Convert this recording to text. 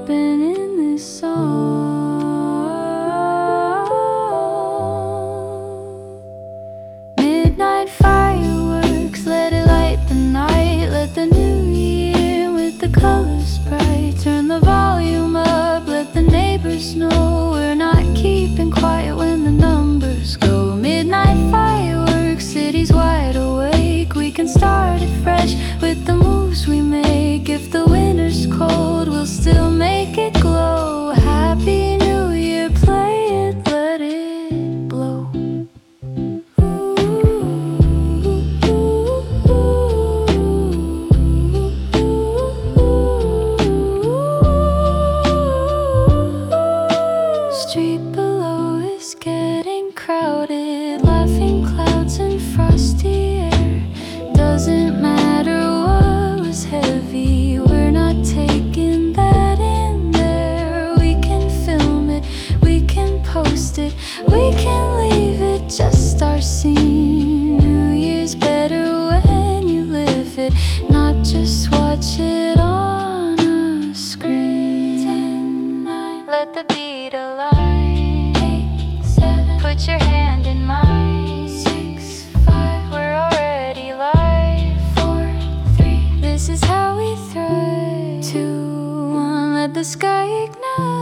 hoping in this song. Midnight fireworks, let it light the night. Let the new year with the colors bright. Turn the volume up, let the neighbors know we're not keeping quiet when the numbers go. Midnight fireworks, city's wide awake. We can start it fresh with the moves we make. If the winter's cold, we'll still make it glow. Happy New Year, play it, let it blow. Street below is getting crowded, laughing clouds and frosty air. Doesn't matter what was heavy, we're not taking that in there. We can film it, we can post it, we can leave it just our scene. New Year's better when you live it, not just watch it on a screen. 10, 9, let the beat align. 8, 7, put your hand in mine. 6, 5, we're already live. 4, 3, this is how we thrive. 2, 1, let the sky ignite.